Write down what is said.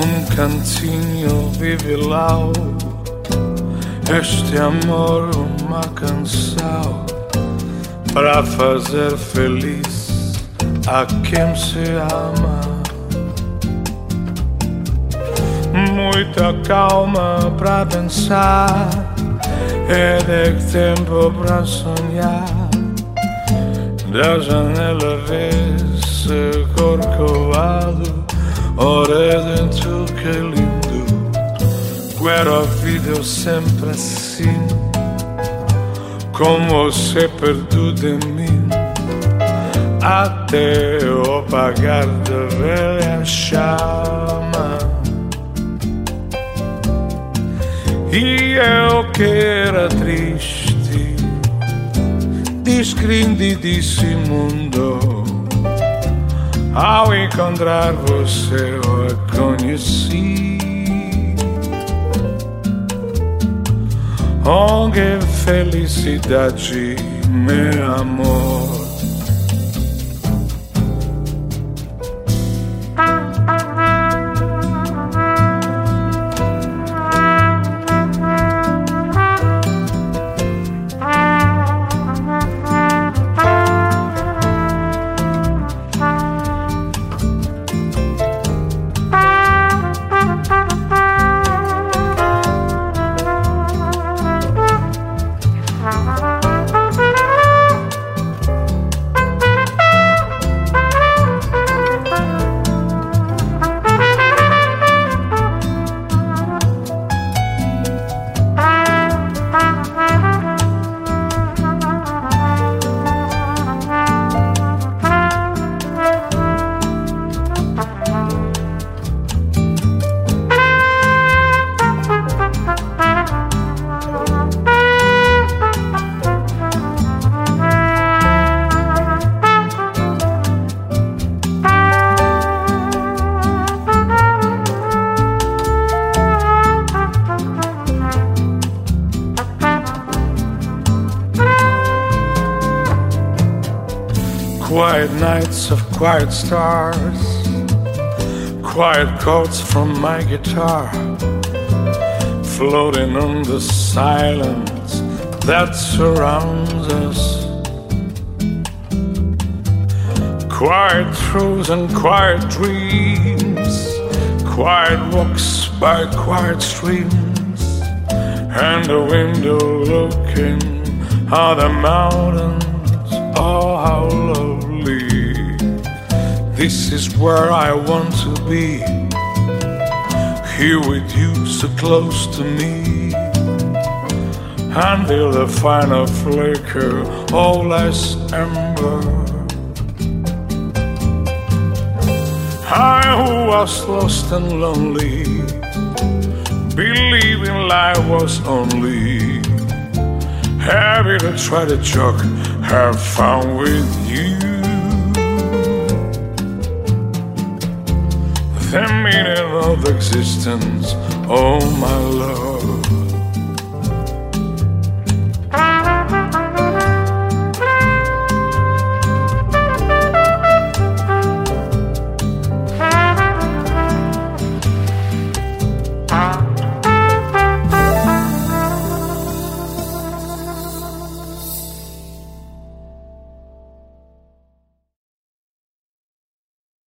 num cantinho vive lá este amor, uma canção para fazer feliz a quem se ama. Muita calma para pensar, é de tempo para sonhar. Da janela vê-se Corcovado, ora dentro que lindo. Quero a vida sempre assim, com você perto de mim, até o apagar da velha chama. E eu que era triste, descreendidíssimo, ao encontrar você eu a conheci. Oh, que felicidade, meu amor. Quiet nights of quiet stars, quiet chords from my guitar, floating on the silence that surrounds us. Quiet truths and quiet dreams, quiet walks by quiet streams, and the window looking at the mountains. Oh, how lovely. This is where I want to be, here with you so close to me, until the final flicker of last ember. I who was lost and lonely, believing life was only happy to try to joke, have fun with you. The meaning of existence, oh my love.